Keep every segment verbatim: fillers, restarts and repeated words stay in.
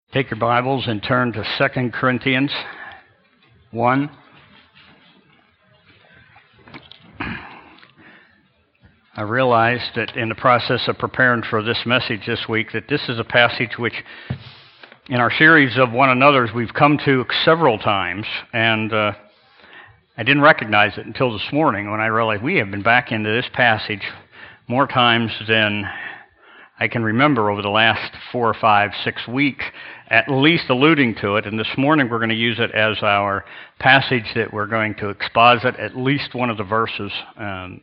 Take your Bibles and turn to Second Corinthians one. I realized that in the process of preparing for this message this week that this is a passage which in our series of one another's we've come to several times, and uh, I didn't recognize it until this morning when I realized we have been back into this passage more times than I can remember over the last four or five, six weeks, at least alluding to it. And this morning we're going to use it as our passage that we're going to exposit at least one of the verses um,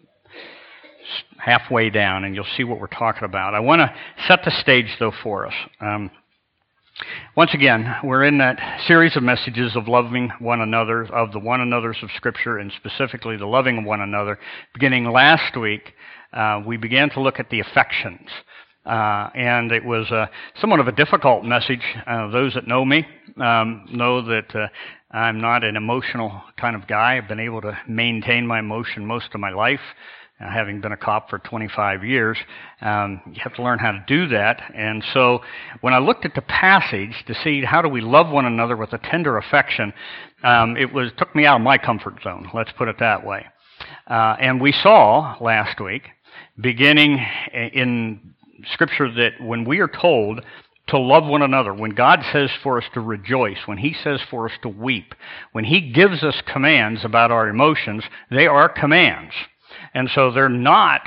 halfway down, and you'll see what we're talking about. I want to set the stage, though, for us. Um, once again, we're in that series of messages of loving one another, of the one another's of Scripture, and specifically the loving of one another. Beginning last week, uh, we began to look at the affections. Uh, and it was uh, somewhat of a difficult message. Uh, those that know me um, know that uh, I'm not an emotional kind of guy. I've been able to maintain my emotion most of my life, uh, having been a cop for twenty-five years. Um, you have to learn how to do that. And so when I looked at the passage to see how do we love one another with a tender affection, um, it was took me out of my comfort zone, let's put it that way. Uh, and we saw last week, beginning in Scripture, that when we are told to love one another, when God says for us to rejoice, when He says for us to weep, when He gives us commands about our emotions, they are commands. And so they're not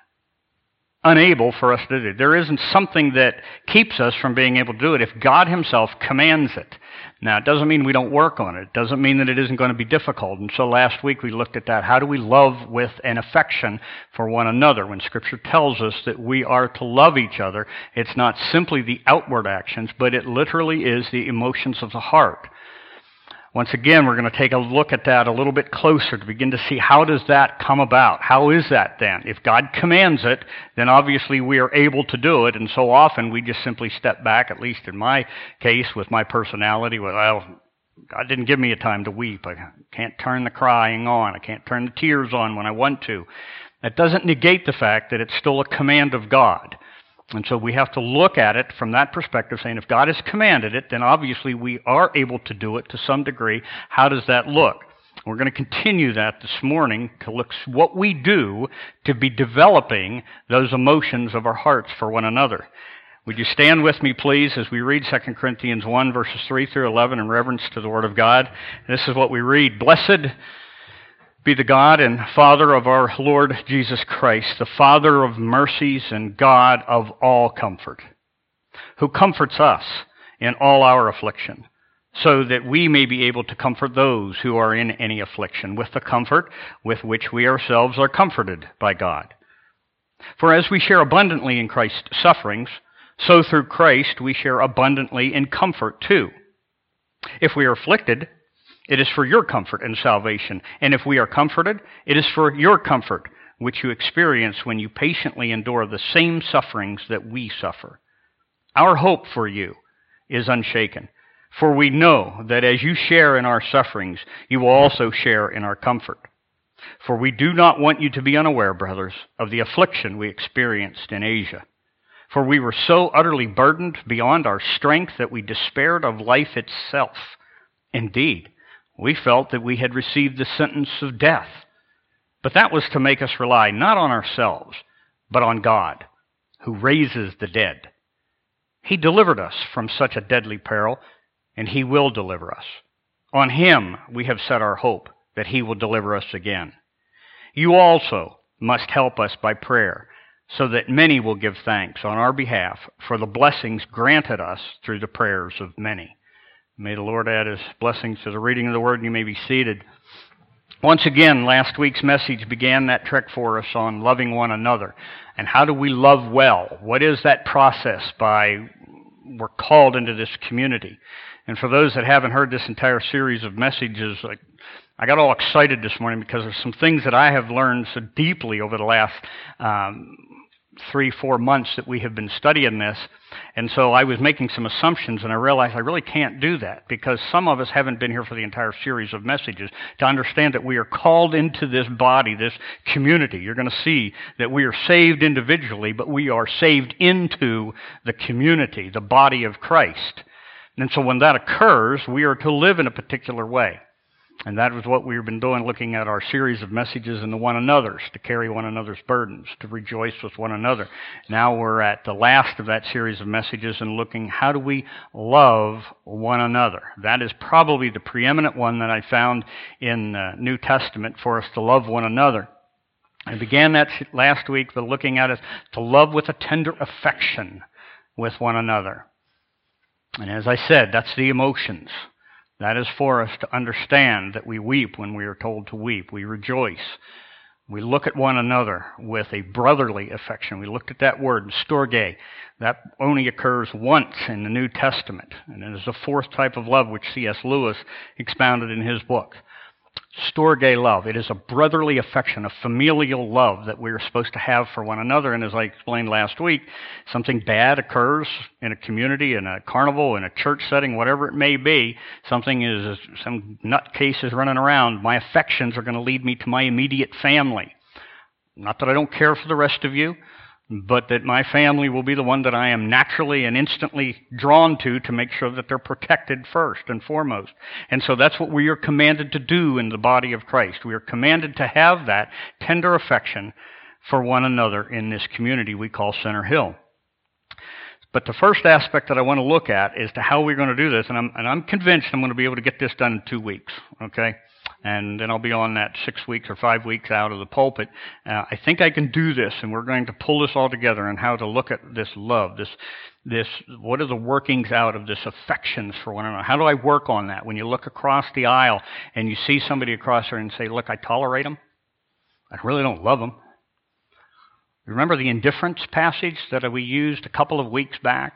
unable for us to do. There isn't something that keeps us from being able to do it if God Himself commands it. Now, it doesn't mean we don't work on it. It doesn't mean that it isn't going to be difficult. And so last week we looked at that. How do we love with an affection for one another? When Scripture tells us that we are to love each other, it's not simply the outward actions, but it literally is the emotions of the heart. Once again, we're going to take a look at that a little bit closer to begin to see how does that come about. How is that then? If God commands it, then obviously we are able to do it, and so often we just simply step back, at least in my case with my personality. Well, God didn't give me a time to weep. I can't turn the crying on. I can't turn the tears on when I want to. That doesn't negate the fact that it's still a command of God. And so we have to look at it from that perspective, saying if God has commanded it, then obviously we are able to do it to some degree. How does that look? We're going to continue that this morning to look what we do to be developing those emotions of our hearts for one another. Would you stand with me, please, as we read Second Corinthians one, verses three through eleven in reverence to the Word of God. This is what we read. Blessed be the God and Father of our Lord Jesus Christ, the Father of mercies and God of all comfort, who comforts us in all our affliction, so that we may be able to comfort those who are in any affliction with the comfort with which we ourselves are comforted by God. For as we share abundantly in Christ's sufferings, so through Christ we share abundantly in comfort too. If we are afflicted, it is for your comfort and salvation. And if we are comforted, it is for your comfort, which you experience when you patiently endure the same sufferings that we suffer. Our hope for you is unshaken, for we know that as you share in our sufferings, you will also share in our comfort. For we do not want you to be unaware, brothers, of the affliction we experienced in Asia. For we were so utterly burdened beyond our strength that we despaired of life itself. Indeed, we felt that we had received the sentence of death. But that was to make us rely not on ourselves, but on God, who raises the dead. He delivered us from such a deadly peril, and He will deliver us. On Him we have set our hope that He will deliver us again. You also must help us by prayer, so that many will give thanks on our behalf for the blessings granted us through the prayers of many. May the Lord add His blessings to the reading of the Word, and you may be seated. Once again, last week's message began that trek for us on loving one another. And how do we love well? What is that process by we're called into this community? And for those that haven't heard this entire series of messages, like, I got all excited this morning because there's some things that I have learned so deeply over the last um, three, four months that we have been studying this. And so I was making some assumptions, and I realized I really can't do that because some of us haven't been here for the entire series of messages to understand that we are called into this body, this community. You're going to see that we are saved individually, but we are saved into the community, the body of Christ. And so when that occurs, we are to live in a particular way. And that was what we've been doing, looking at our series of messages in the one another's, to carry one another's burdens, to rejoice with one another. Now we're at the last of that series of messages and looking, how do we love one another? That is probably the preeminent one that I found in the New Testament for us to love one another. I began that last week by looking at it, to love with a tender affection with one another. And as I said, that's the emotions. That is for us to understand that we weep when we are told to weep. We rejoice. We look at one another with a brotherly affection. We looked at that word, storge. That only occurs once in the New Testament. And it is the fourth type of love which C S Lewis expounded in his book. Storge love. It is a brotherly affection, a familial love that we are supposed to have for one another. And as I explained last week, something bad occurs in a community, in a carnival, in a church setting, whatever it may be. Something is, some nutcase is running around. My affections are going to lead me to my immediate family. Not that I don't care for the rest of you, but that my family will be the one that I am naturally and instantly drawn to to make sure that they're protected first and foremost. And so that's what we are commanded to do in the body of Christ. We are commanded to have that tender affection for one another in this community we call Center Hill. But the first aspect that I want to look at is to how we're going to do this, and I'm, and I'm convinced I'm going to be able to get this done in two weeks, okay? And then I'll be on that six weeks or five weeks out of the pulpit. Uh, I think I can do this, and we're going to pull this all together and how to look at this love, this, this. What are the workings out of this affections for one another? How do I work on that? When you look across the aisle and you see somebody across there and say, look, I tolerate them. I really don't love them. Remember the indifference passage that we used a couple of weeks back,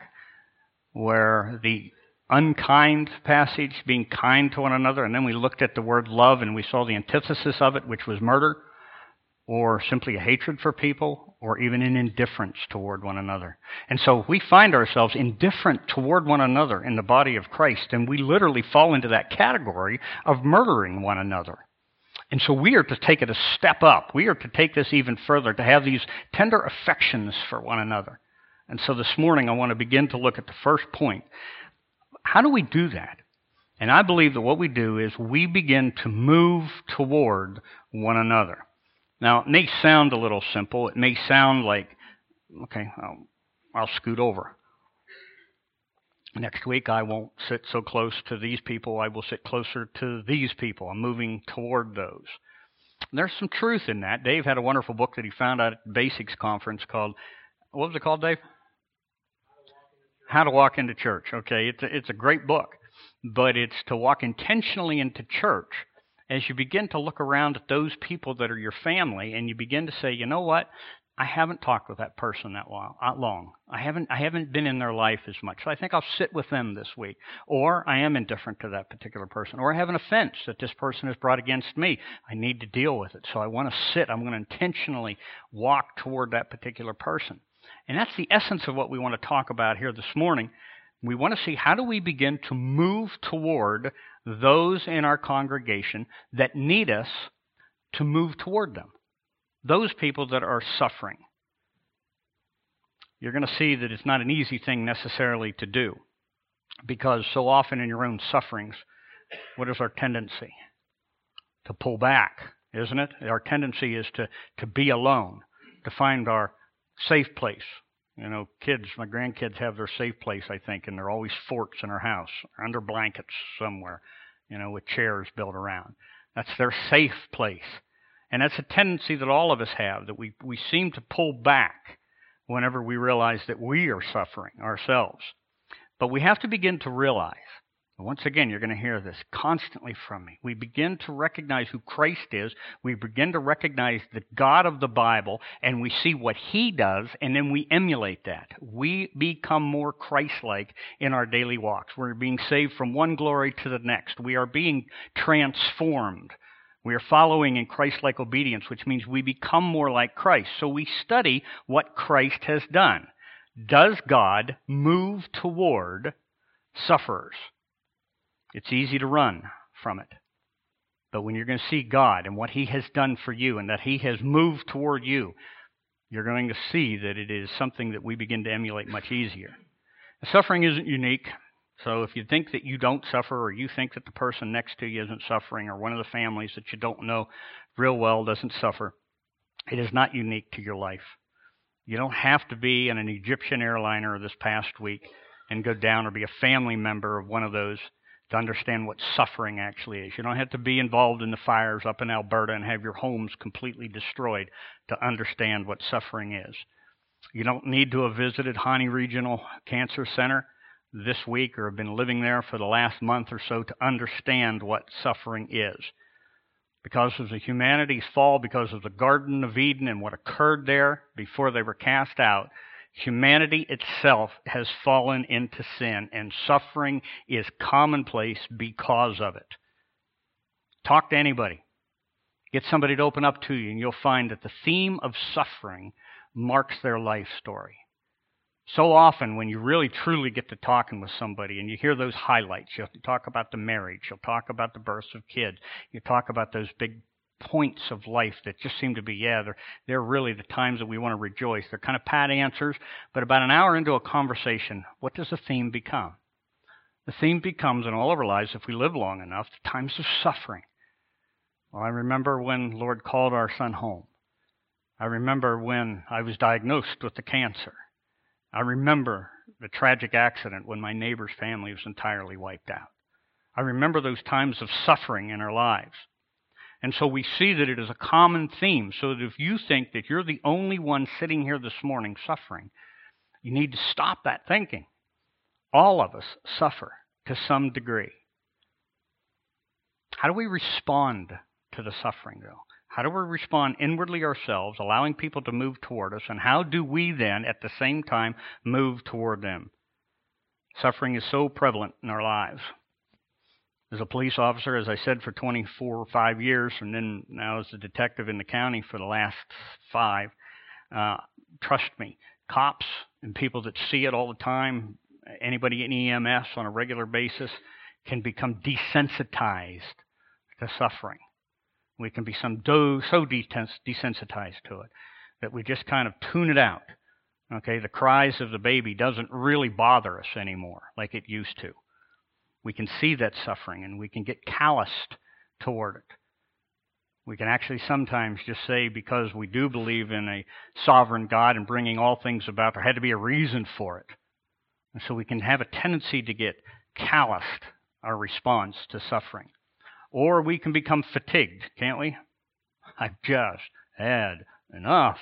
where the unkind passage, being kind to one another, and then we looked at the word love and we saw the antithesis of it, which was murder, or simply a hatred for people, or even an indifference toward one another. And so we find ourselves indifferent toward one another in the body of Christ, and we literally fall into that category of murdering one another. And so we are to take it a step up. We are to take this even further, to have these tender affections for one another. And so this morning I want to begin to look at the first point. How do we do that? And I believe that what we do is we begin to move toward one another. Now, it may sound a little simple. It may sound like, okay, I'll, I'll scoot over. Next week, I won't sit so close to these people. I will sit closer to these people. I'm moving toward those. There's some truth in that. Dave had a wonderful book that he found out at the Basics Conference called, what was it called, Dave? How to Walk into Church. Okay, it's a, it's a great book, but it's to walk intentionally into church as you begin to look around at those people that are your family, and you begin to say, you know what, I haven't talked with that person that long. I haven't I haven't been in their life as much, so I think I'll sit with them this week. Or I am indifferent to that particular person. Or I have an offense that this person has brought against me. I need to deal with it, so I want to sit. I'm going to intentionally walk toward that particular person. And that's the essence of what we want to talk about here this morning. We want to see, how do we begin to move toward those in our congregation that need us to move toward them, those people that are suffering. You're going to see that it's not an easy thing necessarily to do, because so often in your own sufferings, what is our tendency? To pull back, isn't it? Our tendency is to, to be alone, to find our safe place. You know, kids, my grandkids have their safe place, I think, and they're always forts in our house, or under blankets somewhere, you know, with chairs built around. That's their safe place. And that's a tendency that all of us have, that we, we seem to pull back whenever we realize that we are suffering ourselves. But we have to begin to realize, once again, you're going to hear this constantly from me. We begin to recognize who Christ is. We begin to recognize the God of the Bible, and we see what He does, and then we emulate that. We become more Christ-like in our daily walks. We're being saved from one glory to the next. We are being transformed. We are following in Christ-like obedience, which means we become more like Christ. So we study what Christ has done. Does God move toward sufferers? It's easy to run from it. But when you're going to see God and what He has done for you and that He has moved toward you, you're going to see that it is something that we begin to emulate much easier. Suffering isn't unique. So if you think that you don't suffer, or you think that the person next to you isn't suffering, or one of the families that you don't know real well doesn't suffer, it is not unique to your life. You don't have to be in an Egyptian airliner this past week and go down, or be a family member of one of those to understand what suffering actually is. You don't have to be involved in the fires up in Alberta and have your homes completely destroyed to understand what suffering is. You don't need to have visited Hani Regional Cancer Center this week or have been living there for the last month or so to understand what suffering is. Because of the humanity's fall, because of the Garden of Eden and what occurred there before they were cast out, humanity itself has fallen into sin, and suffering is commonplace because of it. Talk to anybody. Get somebody to open up to you, and you'll find that the theme of suffering marks their life story. So often when you really truly get to talking with somebody and you hear those highlights, you'll talk about the marriage, you'll talk about the births of kids, you talk about those big points of life that just seem to be, yeah, they're, they're really the times that we want to rejoice. They're kind of pat answers, but about an hour into a conversation, what does the theme become? The theme becomes, in all of our lives, if we live long enough, the times of suffering. Well, I remember when the Lord called our son home. I remember when I was diagnosed with the cancer. I remember the tragic accident when my neighbor's family was entirely wiped out. I remember those times of suffering in our lives. And so we see that it is a common theme, so that if you think that you're the only one sitting here this morning suffering, you need to stop that thinking. All of us suffer to some degree. How do we respond to the suffering, though? How do we respond inwardly ourselves, allowing people to move toward us, and how do we then, at the same time, move toward them? Suffering is so prevalent in our lives. As a police officer, as I said, for twenty-four or five years, and then now as a detective in the county for the last five, uh, trust me, cops and people that see it all the time, anybody in E M S on a regular basis, can become desensitized to suffering. We can be some do, so desensitized to it that we just kind of tune it out. Okay, the cries of the baby doesn't really bother us anymore like it used to. We can see that suffering, and we can get calloused toward it. We can actually sometimes just say, because we do believe in a sovereign God and bringing all things about, there had to be a reason for it. And so we can have a tendency to get calloused, our response to suffering. Or we can become fatigued, can't we? I've just had enough.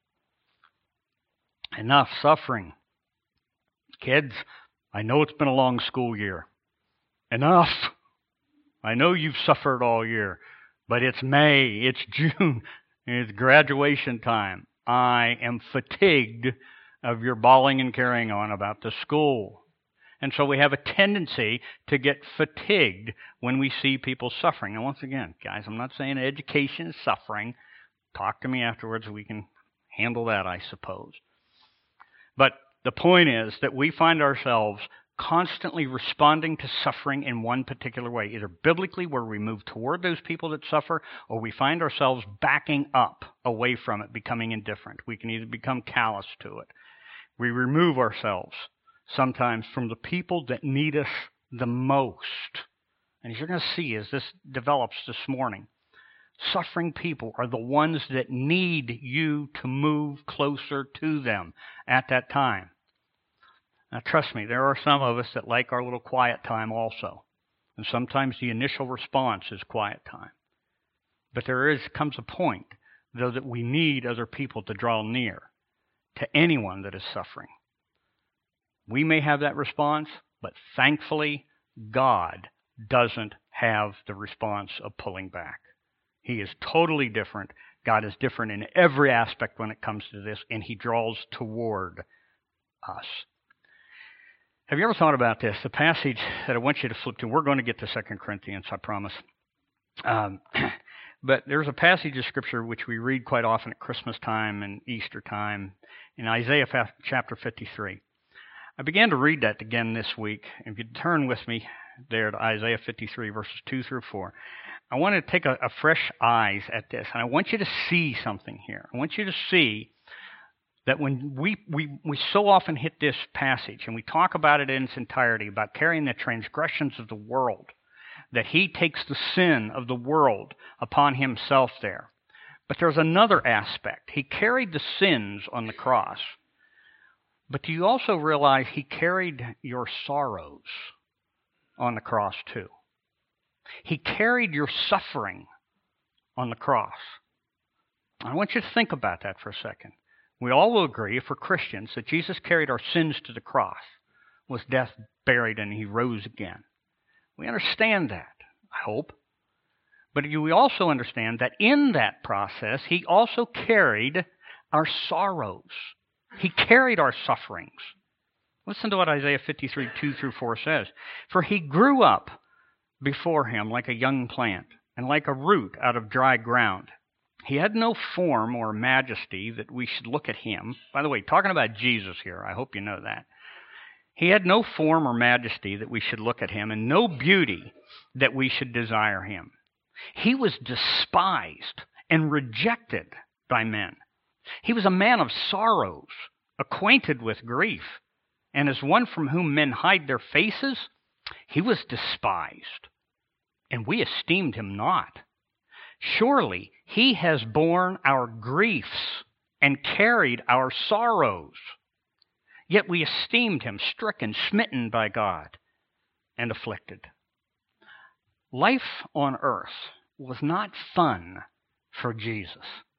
Enough suffering. Kids, I know it's been a long school year. Enough. I know you've suffered all year, but it's May, it's June, it's graduation time. I am fatigued of your bawling and carrying on about the school. And so we have a tendency to get fatigued when we see people suffering. And once again, guys, I'm not saying education is suffering. Talk to me afterwards. We can handle that, I suppose. But the point is that we find ourselves constantly responding to suffering in one particular way, either biblically, where we move toward those people that suffer, or we find ourselves backing up away from it, becoming indifferent. We can either become callous to it. We remove ourselves sometimes from the people that need us the most. And as you're going to see as this develops this morning, suffering people are the ones that need you to move closer to them at that time. Now, trust me, there are some of us that like our little quiet time also. And sometimes the initial response is quiet time. But there is comes a point, though, that we need other people to draw near to anyone that is suffering. We may have that response, but thankfully, God doesn't have the response of pulling back. He is totally different. God is different in every aspect when it comes to this, and he draws toward us. Have you ever thought about this? The passage that I want you to flip to, we're going to get to Second Corinthians, I promise. Um, but there's a passage of Scripture which we read quite often at Christmas time and Easter time in Isaiah chapter fifty-three. I began to read that again this week. If you turn with me there to Isaiah fifty-three, verses two through four, I want to take a, a fresh eyes at this, and I want you to see something here. I want you to see that when we, we, we so often hit this passage and we talk about it in its entirety, about carrying the transgressions of the world, that he takes the sin of the world upon himself there. But there's another aspect. He carried the sins on the cross. But do you also realize he carried your sorrows on the cross too? He carried your suffering on the cross. I want you to think about that for a second. We all will agree, if we're Christians, that Jesus carried our sins to the cross, was death, buried, and he rose again. We understand that, I hope. But we also understand that in that process, he also carried our sorrows. He carried our sufferings. Listen to what Isaiah fifty-three, two through four says. For he grew up before him like a young plant, and like a root out of dry ground. He had no form or majesty that we should look at him. By the way, talking about Jesus here, I hope you know that. He had no form or majesty that we should look at him, and no beauty that we should desire him. He was despised and rejected by men. He was a man of sorrows, acquainted with grief, and as one from whom men hide their faces, he was despised, and we esteemed him not. Surely he has borne our griefs and carried our sorrows. Yet we esteemed him stricken, smitten by God, and afflicted. Life on earth was not fun for Jesus.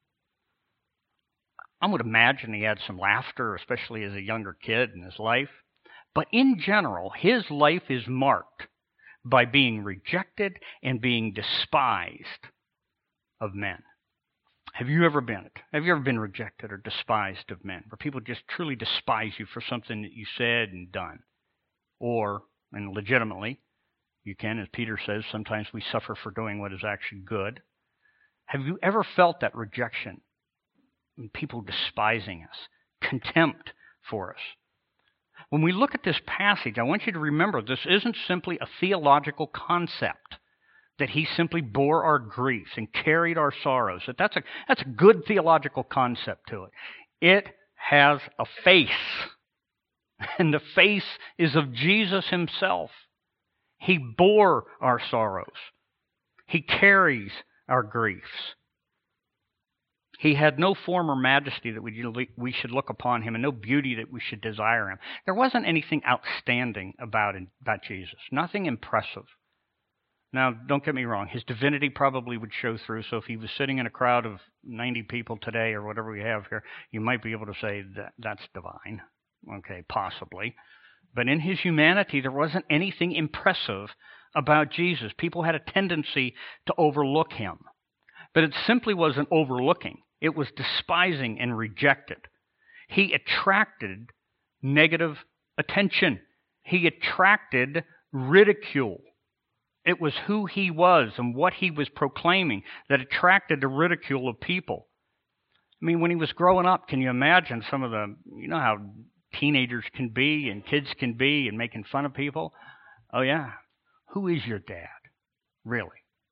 I would imagine he had some laughter, especially as a younger kid in his life. But in general, his life is marked by being rejected and being despised of men. Have you ever been it? Have you ever been rejected or despised of men, where people just truly despise you for something that you said and done? Or, and legitimately, you can, as Peter says, sometimes we suffer for doing what is actually good. Have you ever felt that rejection? People despising us, contempt for us. When we look at this passage, I want you to remember this isn't simply a theological concept, that he simply bore our griefs and carried our sorrows. That that's a, that's a good theological concept to it. It has a face, and the face is of Jesus himself. He bore our sorrows. He carries our griefs. He had no form or majesty that we, we should look upon him, and no beauty that we should desire him. There wasn't anything outstanding about, it, about Jesus, nothing impressive. Now, don't get me wrong, his divinity probably would show through, so if he was sitting in a crowd of ninety people today, or whatever we have here, you might be able to say that that's divine. Okay, possibly. But in his humanity, there wasn't anything impressive about Jesus. People had a tendency to overlook him. But it simply wasn't overlooking. It was despising and rejected. He attracted negative attention. He attracted ridicule. It was who he was and what he was proclaiming that attracted the ridicule of people. I mean, when he was growing up, can you imagine some of the, you know how teenagers can be and kids can be and making fun of people? Oh, yeah. Who is your dad? Really?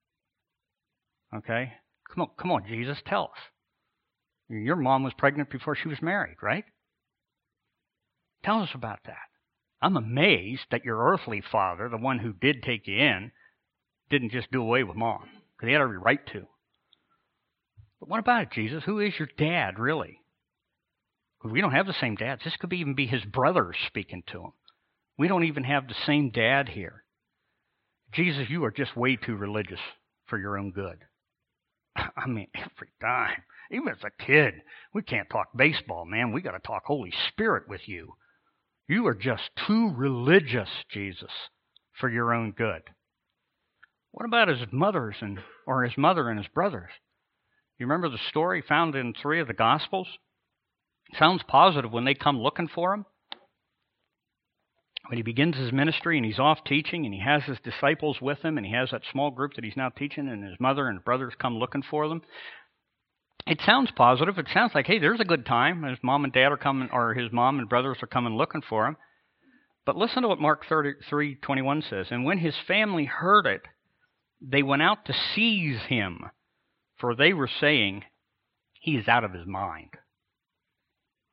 Okay? Come on, come on, Jesus, tell us. Your mom was pregnant before she was married, right? Tell us about that. I'm amazed that your earthly father, the one who did take you in, didn't just do away with mom, because he had every right to. But what about it, Jesus? Who is your dad, really? We don't have the same dads. This could even be his brothers speaking to him. We don't even have the same dad here. Jesus, you are just way too religious for your own good. I mean, every time, even as a kid, we can't talk baseball, man. We got to talk Holy Spirit with you. You are just too religious, Jesus, for your own good. What about his mothers and or his mother and his brothers? You remember the story found in three of the Gospels? Sounds positive when they come looking for him. When he begins his ministry and he's off teaching and he has his disciples with him and he has that small group that he's now teaching and his mother and brothers come looking for them. It sounds positive. It sounds like, hey, there's a good time. His mom and dad are coming, or his mom and brothers are coming looking for him. But listen to what Mark thirty-three twenty-one says. And when his family heard it, they went out to seize him, for they were saying, he is out of his mind.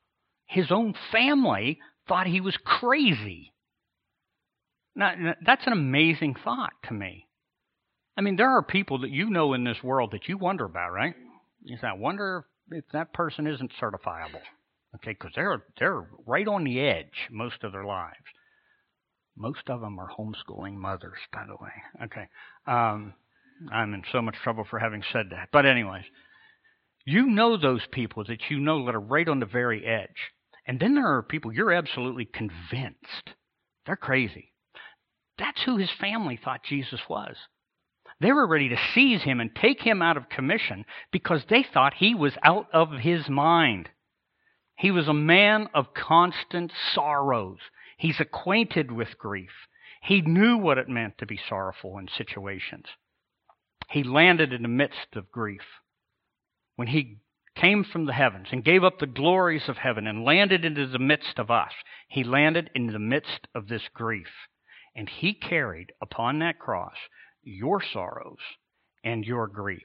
his own family thought he was crazy. Now, that's an amazing thought to me. I mean, there are people that you know in this world that you wonder about, right? You say, I wonder if that person isn't certifiable. Okay, because they're, they're right on the edge most of their lives. Most of them are homeschooling mothers, by the way. Okay. Um, I'm in so much trouble for having said that. But anyways, you know those people that you know that are right on the very edge. And then there are people you're absolutely convinced they're crazy. That's who his family thought Jesus was. They were ready to seize him and take him out of commission because they thought he was out of his mind. He was a man of constant sorrows. He's acquainted with grief. He knew what it meant to be sorrowful in situations. He landed in the midst of grief. When he came from the heavens and gave up the glories of heaven and landed into the midst of us, he landed in the midst of this grief. And he carried upon that cross your sorrows and your griefs.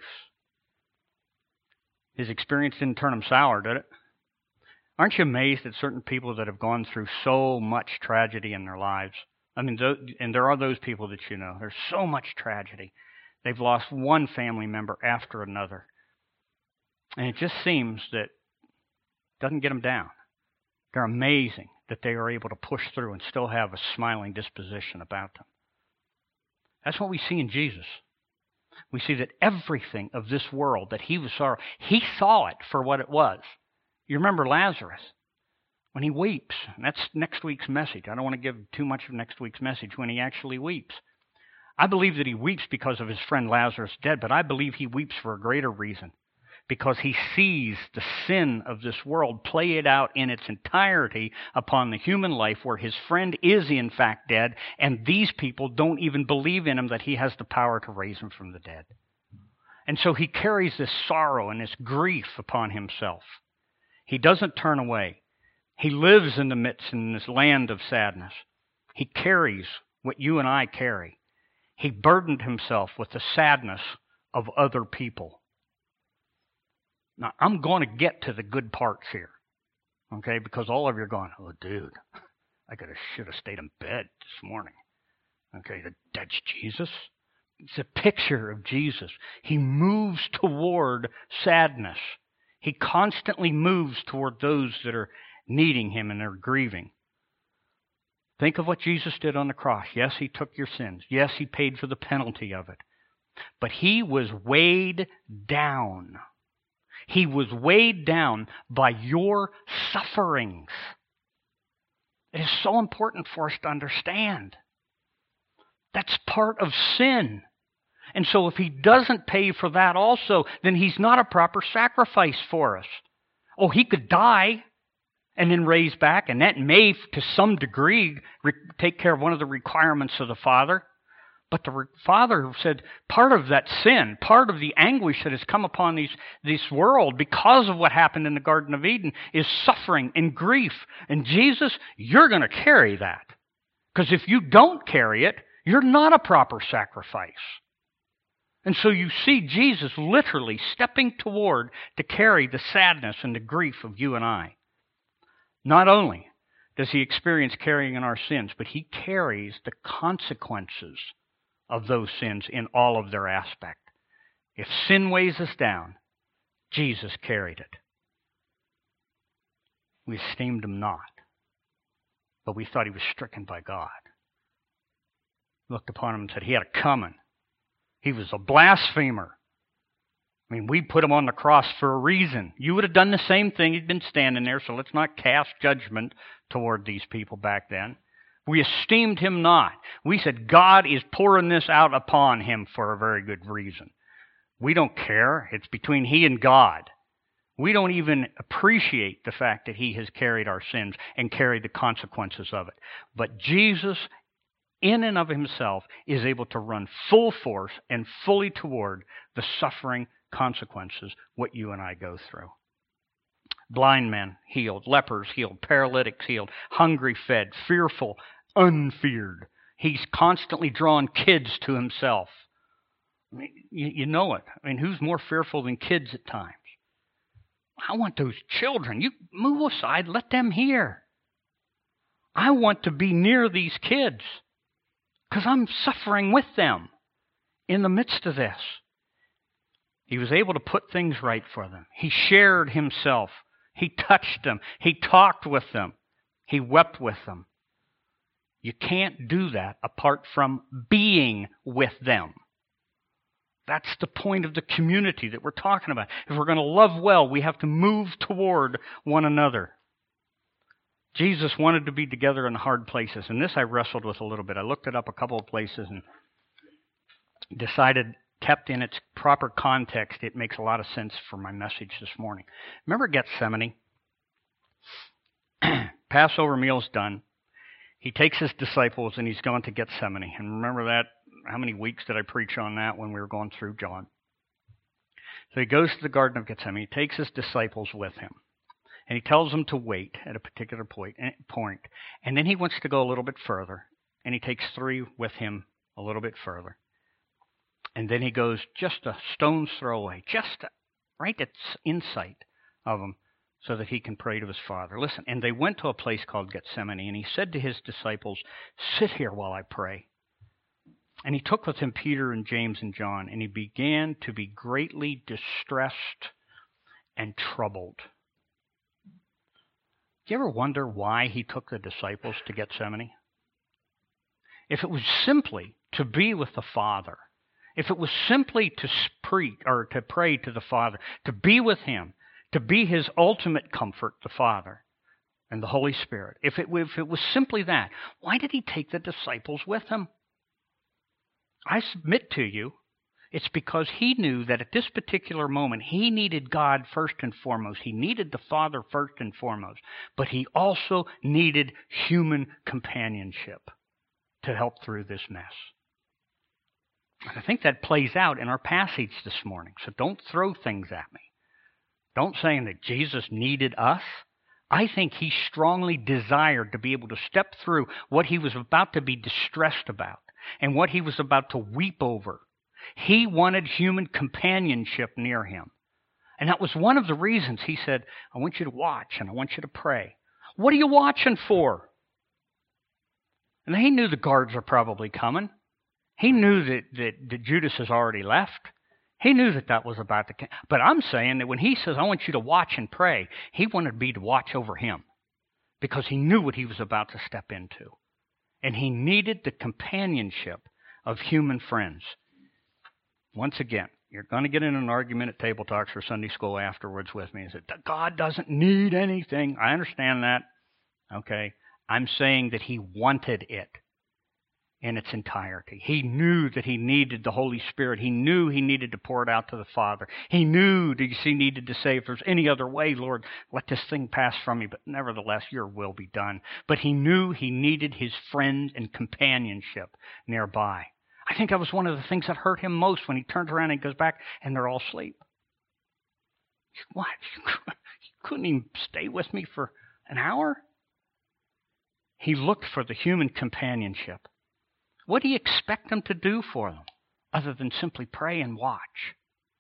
His experience didn't turn him sour, did it? Aren't you amazed at certain people that have gone through so much tragedy in their lives? I mean, and there are those people that you know. There's so much tragedy. They've lost one family member after another. And it just seems that it doesn't get them down. They're amazing that they are able to push through and still have a smiling disposition about them. That's what we see in Jesus. We see that everything of this world that he was sorry, he saw it for what it was. You remember Lazarus, when he weeps. And that's next week's message. I don't want to give too much of next week's message when he actually weeps. I believe that he weeps because of his friend Lazarus dead, but I believe he weeps for a greater reason. Because he sees the sin of this world play it out in its entirety upon the human life where his friend is in fact dead, and these people don't even believe in him that he has the power to raise him from the dead. And so he carries this sorrow and this grief upon himself. He doesn't turn away. He lives in the midst in this land of sadness. He carries what you and I carry. He burdened himself with the sadness of other people. Now, I'm going to get to the good parts here, okay, because all of you are going, oh, dude, I could have, should have stayed in bed this morning. Okay, that's Jesus. It's a picture of Jesus. He moves toward sadness. He constantly moves toward those that are needing him and are grieving. Think of what Jesus did on the cross. Yes, he took your sins. Yes, he paid for the penalty of it. But he was weighed down. He was weighed down by your sufferings. It is so important for us to understand. That's part of sin. And so if he doesn't pay for that also, then he's not a proper sacrifice for us. Oh, he could die and then raise back, and that may, to some degree, re- take care of one of the requirements of the Father. But the re- Father said part of that sin, part of the anguish that has come upon these, this world because of what happened in the Garden of Eden is suffering and grief. And Jesus, you're going to carry that. Because if you don't carry it, you're not a proper sacrifice. And so you see Jesus literally stepping toward to carry the sadness and the grief of you and I. Not only does he experience carrying in our sins, but he carries the consequences of those sins in all of their aspect. If sin weighs us down, Jesus carried it. We esteemed him not, but we thought he was stricken by God. Looked upon him and said he had it coming. He was a blasphemer. I mean, we put him on the cross for a reason. You would have done the same thing. He'd been standing there, so let's not cast judgment toward these people back then. We esteemed him not. We said God is pouring this out upon him for a very good reason. We don't care. It's between he and God. We don't even appreciate the fact that he has carried our sins and carried the consequences of it. But Jesus, in and of himself, is able to run full force and fully toward the suffering consequences, what you and I go through. Blind men healed, lepers healed, paralytics healed, hungry fed, fearful, unfeared. He's constantly drawn kids to himself. I mean, you, you know it. I mean, who's more fearful than kids at times? I want those children. You move aside, let them hear. I want to be near these kids because I'm suffering with them in the midst of this. He was able to put things right for them. He shared himself. He touched them. He talked with them. He wept with them. You can't do that apart from being with them. That's the point of the community that we're talking about. If we're going to love well, we have to move toward one another. Jesus wanted to be together in hard places, and this I wrestled with a little bit. I looked it up a couple of places and decided, kept in its proper context, it makes a lot of sense for my message this morning. Remember Gethsemane? Passover meal's done. He takes his disciples and he's gone to Gethsemane. And remember that? How many weeks did I preach on that when we were going through John? So he goes to the Garden of Gethsemane. He takes his disciples with him. And he tells them to wait at a particular point. And then he wants to go a little bit further. And he takes three with him a little bit further. And then he goes just a stone's throw away, just right at insight of them, so that he can pray to his Father. Listen, and they went to a place called Gethsemane, and he said to his disciples, "Sit here while I pray." And he took with him Peter and James and John, and he began to be greatly distressed and troubled. Do you ever wonder why he took the disciples to Gethsemane? If it was simply to be with the Father, if it was simply to preach or to pray to the Father, to be with him, to be his ultimate comfort, the Father and the Holy Spirit, if it, if it was simply that, why did he take the disciples with him? I submit to you, it's because he knew that at this particular moment, he needed God first and foremost. He needed the Father first and foremost. But he also needed human companionship to help through this mess. And I think that plays out in our passage this morning. So don't throw things at me. Don't say that Jesus needed us. I think he strongly desired to be able to step through what he was about to be distressed about and what he was about to weep over. He wanted human companionship near him. And that was one of the reasons he said, I want you to watch and I want you to pray. What are you watching for? And he knew the guards are probably coming. He knew that, that, that Judas has already left. He knew that that was about to come. But I'm saying that when he says, I want you to watch and pray, he wanted me to watch over him because he knew what he was about to step into. And he needed the companionship of human friends. Once again, you're going to get in an argument at Table Talks or Sunday School afterwards with me and say, God doesn't need anything. I understand that. Okay. I'm saying that he wanted it in its entirety. He knew that he needed the Holy Spirit. He knew he needed to pour it out to the Father. He knew that he needed to say, if there's any other way, Lord, let this thing pass from me, but nevertheless, your will be done. But he knew he needed his friend and companionship nearby. I think that was one of the things that hurt him most when he turns around and goes back and they're all asleep. What? You couldn't even stay with me for an hour? He looked for the human companionship. What do you expect them to do for them other than simply pray and watch?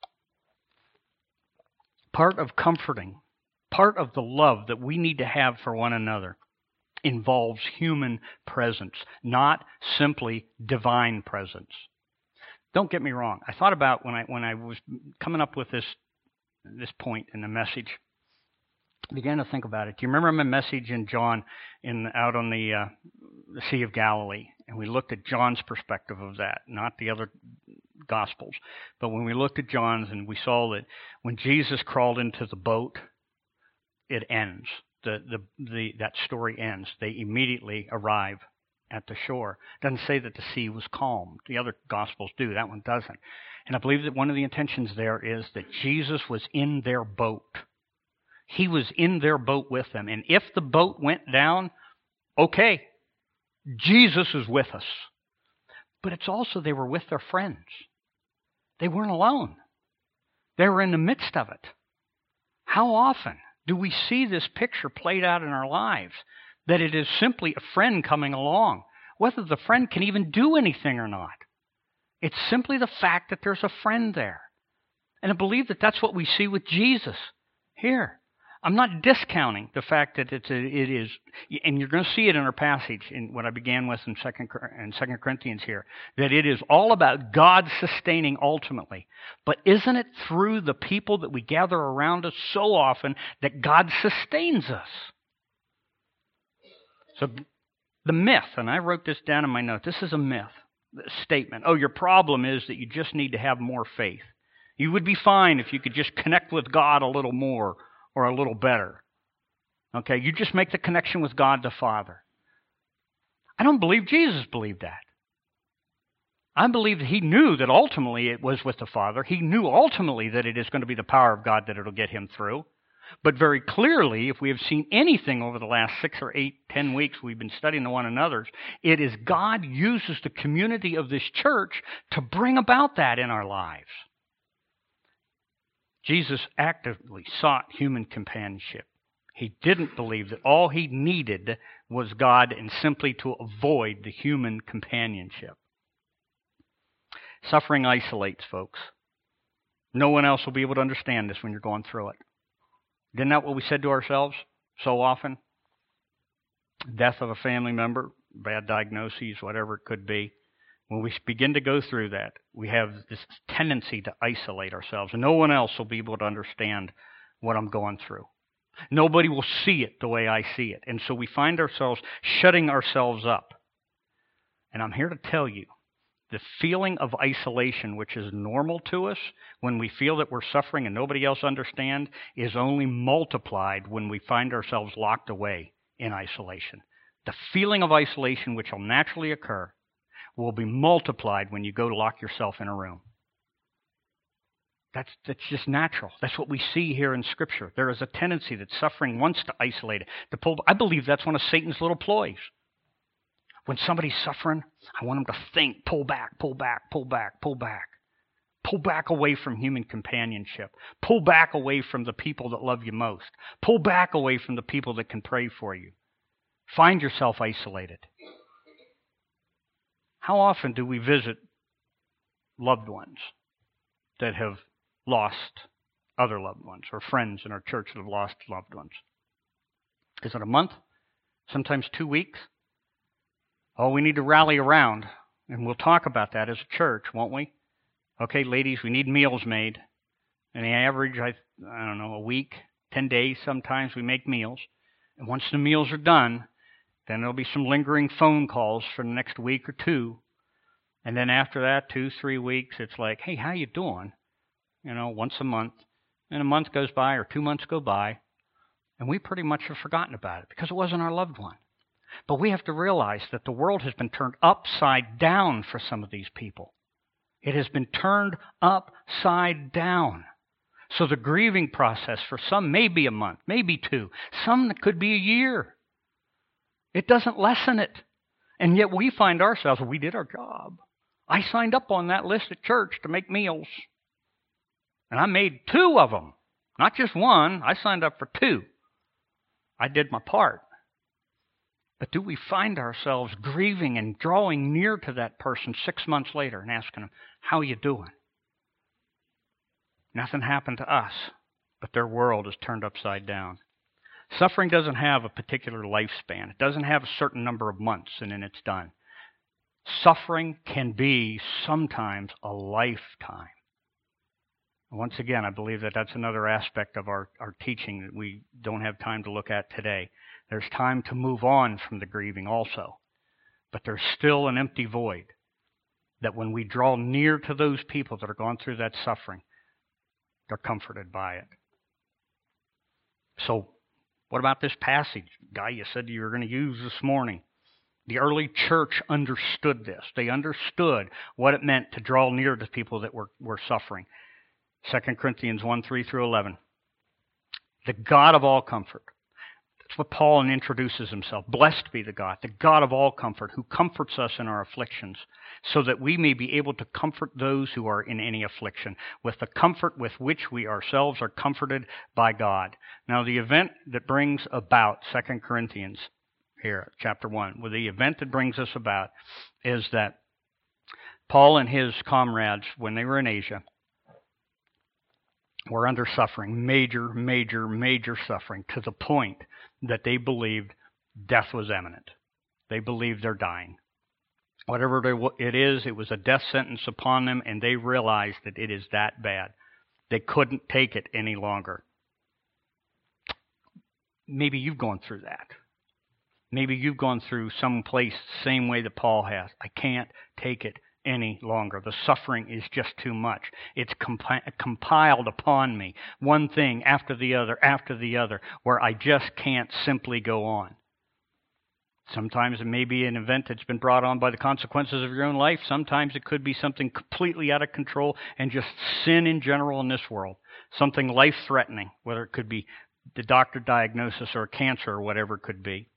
Part of comforting, part of the love that we need to have for one another involves human presence, not simply divine presence. Don't get me wrong. I thought about when I when I was coming up with this this point in the message, I began to think about it. Do you remember my message in John in out on the, uh, the Sea of Galilee? And we looked at John's perspective of that, not the other Gospels. But when we looked at John's and we saw that when Jesus crawled into the boat, it ends. The, the, the, that story ends. They immediately arrive at the shore. It doesn't say that the sea was calm. The other Gospels do. That one doesn't. And I believe that one of the intentions there is that Jesus was in their boat. He was in their boat with them. And if the boat went down, okay, Jesus is with us. But it's also they were with their friends. They weren't alone. They were in the midst of it. How often do we see this picture played out in our lives? That it is simply a friend coming along, whether the friend can even do anything or not. It's simply the fact that there's a friend there. And I believe that that's what we see with Jesus here. I'm not discounting the fact that it's a, it is, and you're going to see it in our passage in what I began with in Second in Second Corinthians here, that it is all about God sustaining ultimately. But isn't it through the people that we gather around us so often that God sustains us? So the myth, and I wrote this down in my note. This is a myth, a statement. Oh, your problem is that you just need to have more faith. You would be fine if you could just connect with God a little more or a little better. Okay, you just make the connection with God the Father. I don't believe Jesus believed that. I believe that he knew that ultimately it was with the Father. He knew ultimately that it is going to be the power of God that it'll get him through. But very clearly, if we have seen anything over the last six or eight, ten weeks we've been studying the one another's, it is God uses the community of this church to bring about that in our lives. Jesus actively sought human companionship. He didn't believe that all he needed was God and simply to avoid the human companionship. Suffering isolates, folks. No one else will be able to understand this when you're going through it. Isn't that what we said to ourselves so often? Death of a family member, bad diagnoses, whatever it could be. When we begin to go through that, we have this tendency to isolate ourselves. No one else will be able to understand what I'm going through. Nobody will see it the way I see it. And so we find ourselves shutting ourselves up. And I'm here to tell you, the feeling of isolation, which is normal to us when we feel that we're suffering and nobody else understands, is only multiplied when we find ourselves locked away in isolation. The feeling of isolation, which will naturally occur, will be multiplied when you go to lock yourself in a room. That's, that's just natural. That's what we see here in Scripture. There is a tendency that suffering wants to isolate it. To pull, I believe that's one of Satan's little ploys. When somebody's suffering, I want them to think, pull back, pull back, pull back, pull back. Pull back away from human companionship. Pull back away from the people that love you most. Pull back away from the people that can pray for you. Find yourself isolated. How often do we visit loved ones that have lost other loved ones, or friends in our church that have lost loved ones? Is it a month? Sometimes two weeks? Oh, we need to rally around, and we'll talk about that as a church, won't we? Okay, ladies, we need meals made. And the average, I, I don't know, a week, ten days sometimes we make meals. And once the meals are done, then there'll be some lingering phone calls for the next week or two. And then after that, two, three weeks, it's like, hey, how you doing? You know, once a month. And a month goes by or two months go by. And we pretty much have forgotten about it because it wasn't our loved one. But we have to realize that the world has been turned upside down for some of these people. It has been turned upside down. So the grieving process for some may be a month, maybe two. Some could be a year. It doesn't lessen it. And yet we find ourselves, we did our job. I signed up on that list at church to make meals. And I made two of them. Not just one. I signed up for two. I did my part. But do we find ourselves grieving and drawing near to that person six months later and asking them, how are you doing? Nothing happened to us, but their world is turned upside down. Suffering doesn't have a particular lifespan. It doesn't have a certain number of months and then it's done. Suffering can be sometimes a lifetime. Once again, I believe that that's another aspect of our, our teaching that we don't have time to look at today. There's time to move on from the grieving also. But there's still an empty void that when we draw near to those people that are going through that suffering, they're comforted by it. So what about this passage, Guy, you said you were going to use this morning? The early church understood this. They understood what it meant to draw near to people that were, were suffering. Second Corinthians one, three through eleven. The God of all comfort. That's what Paul introduces himself. Blessed be the God, the God of all comfort, who comforts us in our afflictions, so that we may be able to comfort those who are in any affliction, with the comfort with which we ourselves are comforted by God. Now, the event that brings about Second Corinthians here, chapter one, well, the event that brings us about is that Paul and his comrades, when they were in Asia, were under suffering, major, major, major suffering, to the point that they believed death was imminent. They believed they're dying. Whatever it is, it was a death sentence upon them, and they realized that it is that bad. They couldn't take it any longer. Maybe you've gone through that. Maybe you've gone through some place the same way that Paul has. I can't take it any longer. The suffering is just too much. It's compi- compiled upon me, one thing after the other, after the other, where I just can't simply go on. Sometimes it may be an event that's been brought on by the consequences of your own life. Sometimes it could be something completely out of control and just sin in general in this world. Something life-threatening, whether it could be the doctor diagnosis or cancer or whatever it could be.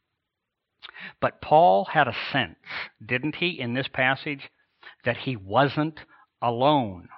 But Paul had a sense, didn't he, in this passage, that he wasn't alone.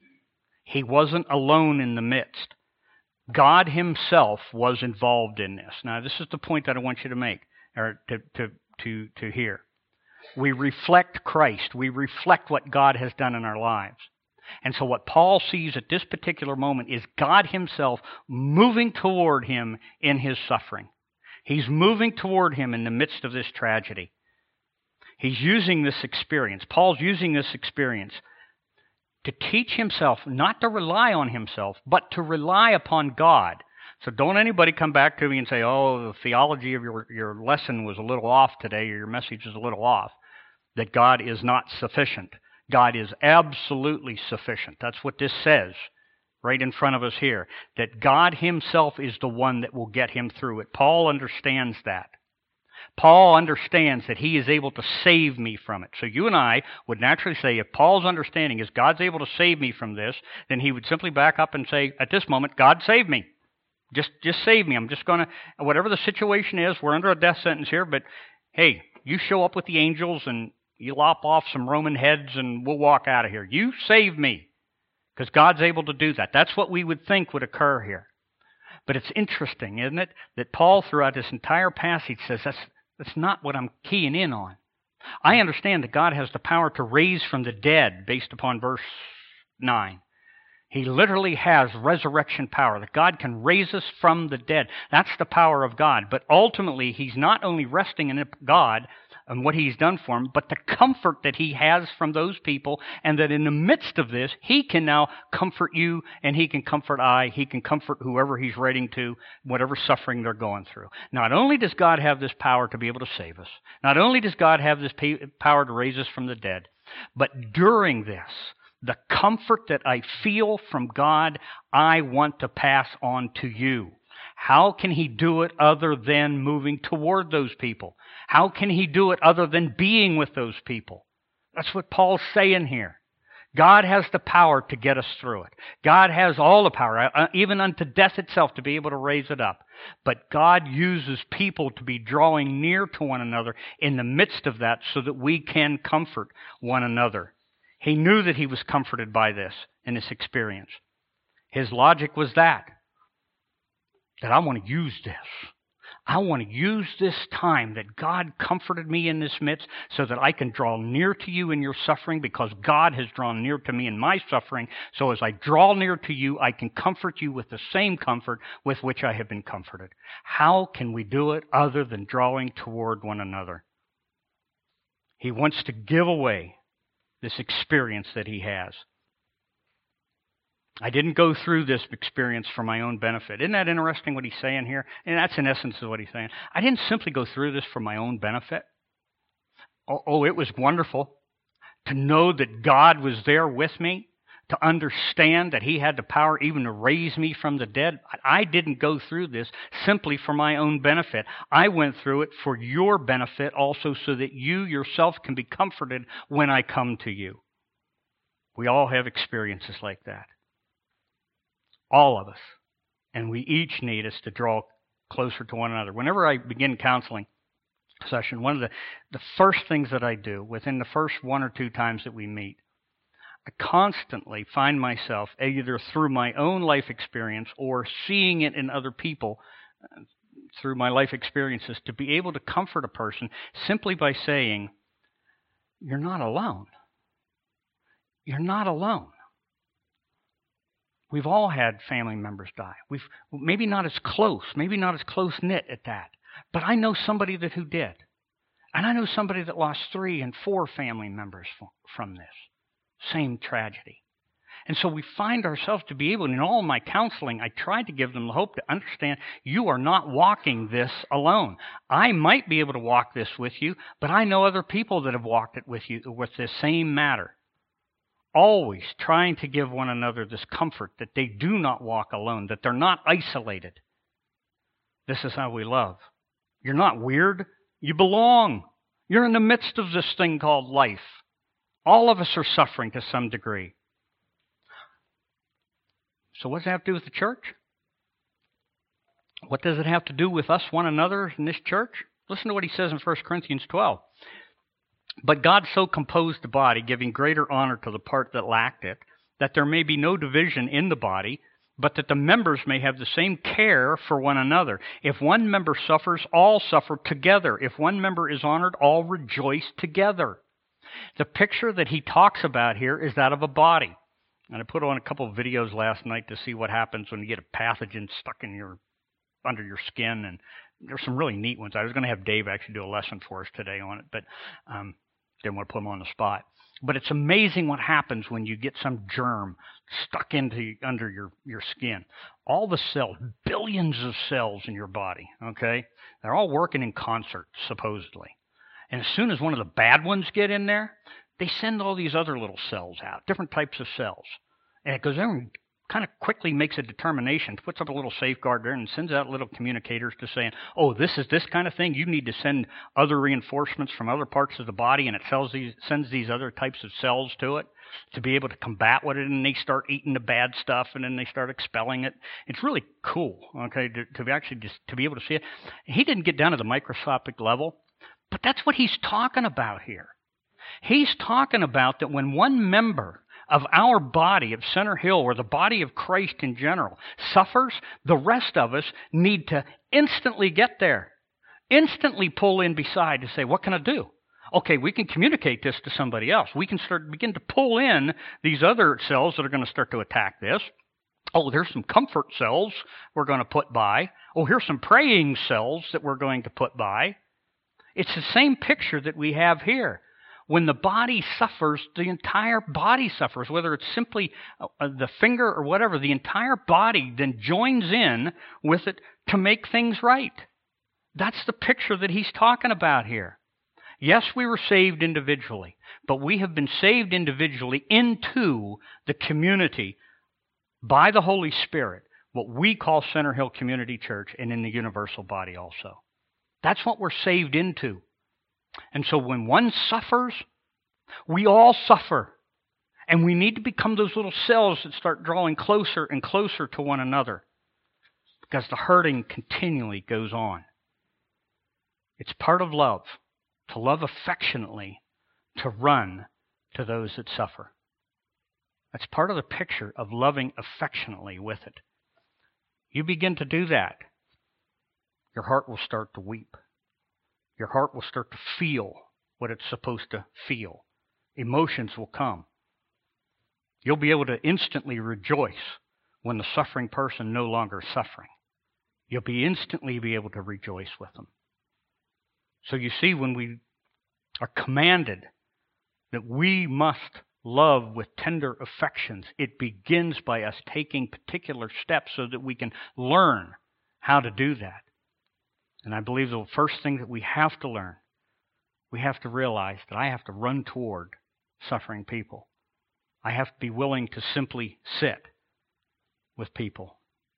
He wasn't alone in the midst. God himself was involved in this. Now, this is the point that I want you to make, or to, to, to, to hear. We reflect Christ. We reflect what God has done in our lives. And so what Paul sees at this particular moment is God himself moving toward him in his suffering. He's moving toward him in the midst of this tragedy. He's using this experience. Paul's using this experience to teach himself not to rely on himself, but to rely upon God. So don't anybody come back to me and say, oh, the theology of your, your lesson was a little off today, or your message is a little off, that God is not sufficient. God is absolutely sufficient. That's what this says right in front of us here, that God himself is the one that will get him through it. Paul understands that. Paul understands that he is able to save me from it. So you and I would naturally say, if Paul's understanding is God's able to save me from this, then he would simply back up and say, at this moment, God save me. Just just save me. I'm just going to, whatever the situation is, we're under a death sentence here, but hey, you show up with the angels and you lop off some Roman heads and we'll walk out of here. You save me, because God's able to do that. That's what we would think would occur here. But it's interesting, isn't it, that Paul throughout this entire passage says that's, that's not what I'm keying in on. I understand that God has the power to raise from the dead based upon verse nine. He literally has resurrection power, that God can raise us from the dead. That's the power of God. But ultimately, he's not only resting in God and what he's done for him, but the comfort that he has from those people, and that in the midst of this, he can now comfort you, and he can comfort I, he can comfort whoever he's writing to, whatever suffering they're going through. Not only does God have this power to be able to save us, not only does God have this power to raise us from the dead, but during this, the comfort that I feel from God, I want to pass on to you. How can he do it other than moving toward those people? How can he do it other than being with those people? That's what Paul's saying here. God has the power to get us through it. God has all the power, even unto death itself, to be able to raise it up. But God uses people to be drawing near to one another in the midst of that so that we can comfort one another. He knew that he was comforted by this in this experience. His logic was that, that I want to use this. I want to use this time that God comforted me in this midst so that I can draw near to you in your suffering, because God has drawn near to me in my suffering. So as I draw near to you, I can comfort you with the same comfort with which I have been comforted. How can we do it other than drawing toward one another? He wants to give away this experience that he has. I didn't go through this experience for my own benefit. Isn't that interesting what he's saying here? And that's in essence of what he's saying. I didn't simply go through this for my own benefit. Oh, oh, it was wonderful to know that God was there with me, to understand that he had the power even to raise me from the dead. I didn't go through this simply for my own benefit. I went through it for your benefit also, so that you yourself can be comforted when I come to you. We all have experiences like that. All of us. And we each need us to draw closer to one another. Whenever I begin counseling session, one of the, the first things that I do within the first one or two times that we meet, I constantly find myself, either through my own life experience or seeing it in other people uh, through my life experiences, to be able to comfort a person simply by saying, you're not alone. You're not alone. We've all had family members die. We've maybe not as close, maybe not as close-knit at that, but I know somebody that who did. And I know somebody that lost three and four family members from this same tragedy. And so we find ourselves to be able, in all my counseling, I tried to give them the hope to understand you are not walking this alone. I might be able to walk this with you, but I know other people that have walked it with you with the same matter. Always trying to give one another this comfort that they do not walk alone, that they're not isolated. This is how we love. You're not weird. You belong. You're in the midst of this thing called life. All of us are suffering to some degree. So what does it have to do with the church? What does it have to do with us, one another, in this church? Listen to what he says in First Corinthians twelve. But God so composed the body, giving greater honor to the part that lacked it, that there may be no division in the body, but that the members may have the same care for one another. If one member suffers, all suffer together. If one member is honored, all rejoice together. The picture that he talks about here is that of a body. And I put on a couple of videos last night to see what happens when you get a pathogen stuck in your under your skin. And there's some really neat ones. I was going to have Dave actually do a lesson for us today on it, but um, didn't want to put him on the spot. But it's amazing what happens when you get some germ stuck into under your, your skin. All the cells, billions of cells in your body, okay? They're all working in concert, supposedly. And as soon as one of the bad ones get in there, they send all these other little cells out, different types of cells. And it goes in and kind of quickly makes a determination, puts up a little safeguard there and sends out little communicators to saying, oh, this is this kind of thing. You need to send other reinforcements from other parts of the body, and it sells these, sends these other types of cells to it to be able to combat with it, and they start eating the bad stuff, and then they start expelling it. It's really cool, okay, to, to actually just to be able to see it. He didn't get down to the microscopic level, but that's what he's talking about here. He's talking about that when one member of our body, of Center Hill, or the body of Christ in general, suffers, the rest of us need to instantly get there, instantly pull in beside to say, what can I do? Okay, we can communicate this to somebody else. We can start begin to pull in these other cells that are going to start to attack this. Oh, there's some comfort cells we're going to put by. Oh, here's some praying cells that we're going to put by. It's the same picture that we have here. When the body suffers, the entire body suffers, whether it's simply uh, the finger or whatever. The entire body then joins in with it to make things right. That's the picture that he's talking about here. Yes, we were saved individually, but we have been saved individually into the community by the Holy Spirit, what we call Center Hill Community Church, and in the universal body also. That's what we're saved into. And so when one suffers, we all suffer. And we need to become those little cells that start drawing closer and closer to one another, because the hurting continually goes on. It's part of love, to love affectionately, to run to those that suffer. That's part of the picture of loving affectionately with it. You begin to do that, your heart will start to weep. Your heart will start to feel what it's supposed to feel. Emotions will come. You'll be able to instantly rejoice when the suffering person no longer is suffering. You'll be instantly be able to rejoice with them. So you see, when we are commanded that we must love with tender affections, it begins by us taking particular steps so that we can learn how to do that. And I believe the first thing that we have to learn, we have to realize that I have to run toward suffering people. I have to be willing to simply sit with people.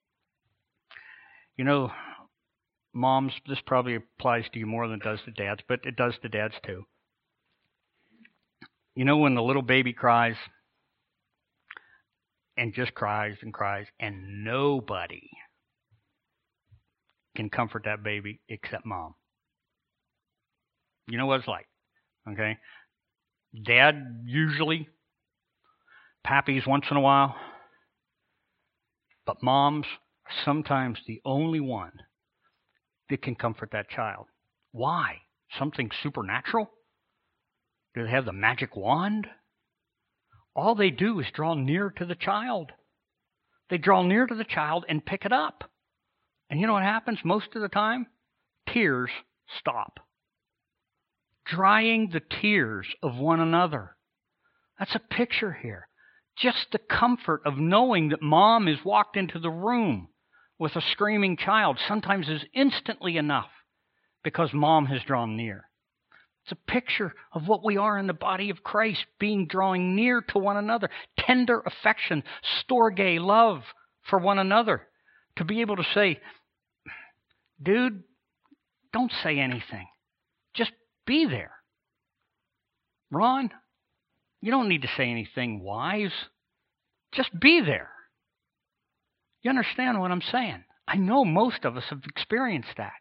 You know, moms, this probably applies to you more than it does to dads, but it does to dads too. You know, when the little baby cries and just cries and cries, and nobody can comfort that baby except mom. You know what it's like, okay? Dad usually, pappies once in a while, but moms are sometimes the only one that can comfort that child. Why? Something supernatural? Do they have the magic wand? All they do is draw near to the child. They draw near to the child and pick it up. And you know what happens most of the time? Tears stop. Drying the tears of one another. That's a picture here. Just the comfort of knowing that mom has walked into the room with a screaming child sometimes is instantly enough because mom has drawn near. It's a picture of what we are in the body of Christ, being drawing near to one another. Tender affection, storge love for one another. To be able to say, dude, don't say anything. Just be there. Ron, you don't need to say anything wise. Just be there. You understand what I'm saying? I know most of us have experienced that.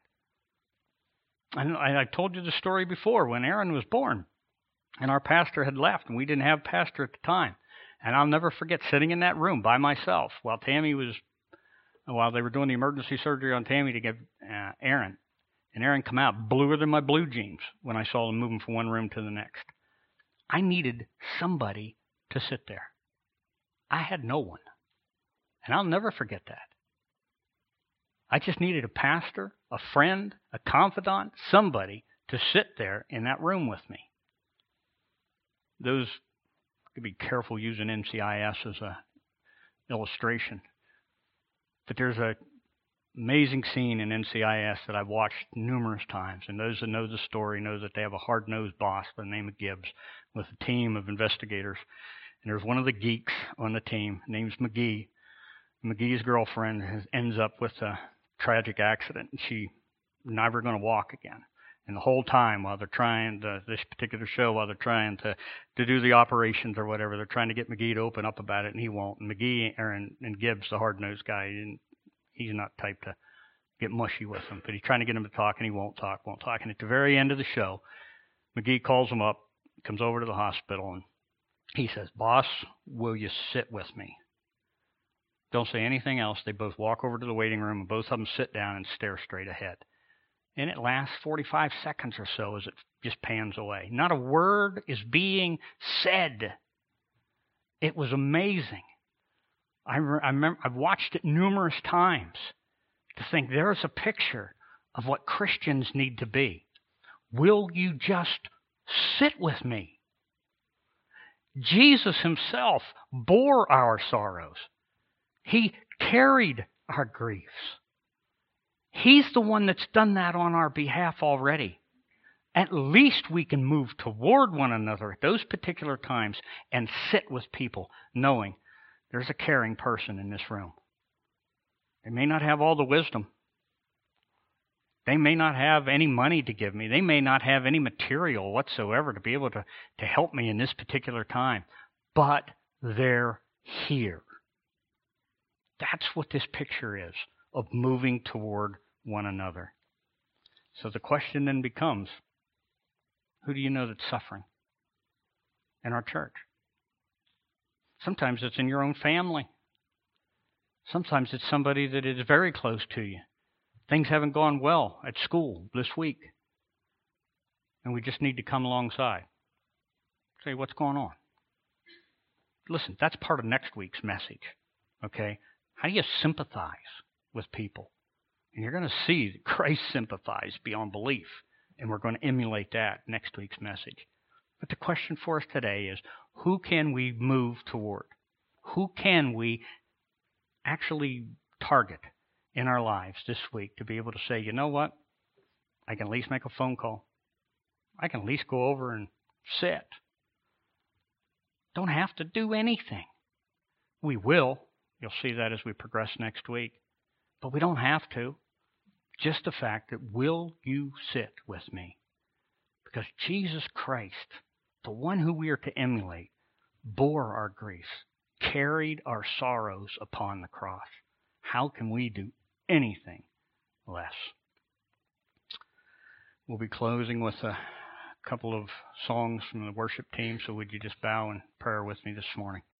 I, I told you the story before when Aaron was born and our pastor had left and we didn't have a pastor at the time. And I'll never forget sitting in that room by myself while Tammy was, while they were doing the emergency surgery on Tammy to get uh, Aaron. And Aaron come out bluer than my blue jeans when I saw him moving from one room to the next. I needed somebody to sit there. I had no one. And I'll never forget that. I just needed a pastor, a friend, a confidant, somebody to sit there in that room with me. Those, could be careful using N C I S as a illustration. But there's a amazing scene in N C I S that I've watched numerous times, and those that know the story know that they have a hard-nosed boss by the name of Gibbs with a team of investigators. And there's one of the geeks on the team, name's McGee. McGee's girlfriend has, ends up with a tragic accident, and she's never going to walk again. And the whole time while they're trying to, this particular show, while they're trying to, to do the operations or whatever, they're trying to get McGee to open up about it, and he won't. And McGee, Aaron, and Gibbs, the hard-nosed guy, he he's not the type to get mushy with him, but he's trying to get him to talk, and he won't talk, won't talk. And at the very end of the show, McGee calls him up, comes over to the hospital, and he says, "Boss, will you sit with me?" Don't say anything else. They both walk over to the waiting room, and both of them sit down and stare straight ahead. And it lasts forty-five seconds or so as it just pans away. Not a word is being said. It was amazing. I, re- I remember, I've watched it numerous times to think there's a picture of what Christians need to be. Will you just sit with me? Jesus himself bore our sorrows. He carried our griefs. He's the one that's done that on our behalf already. At least we can move toward one another at those particular times and sit with people knowing there's a caring person in this room. They may not have all the wisdom. They may not have any money to give me. They may not have any material whatsoever to be able to, to help me in this particular time. But they're here. That's what this picture is of moving toward one another. So the question then becomes, who do you know that's suffering in our church? Sometimes it's in your own family. Sometimes it's somebody that is very close to you. Things haven't gone well at school this week. And we just need to come alongside. Say, what's going on? Listen, that's part of next week's message. Okay? How do you sympathize with people? And you're going to see that Christ sympathized beyond belief. And we're going to emulate that next week's message. But the question for us today is, who can we move toward? Who can we actually target in our lives this week to be able to say, you know what? I can at least make a phone call. I can at least go over and sit. Don't have to do anything. We will. You'll see that as we progress next week. But we don't have to. Just the fact that, will you sit with me? Because Jesus Christ, the one who we are to emulate, bore our griefs, carried our sorrows upon the cross. How can we do anything less? We'll be closing with a couple of songs from the worship team, so would you just bow in prayer with me this morning?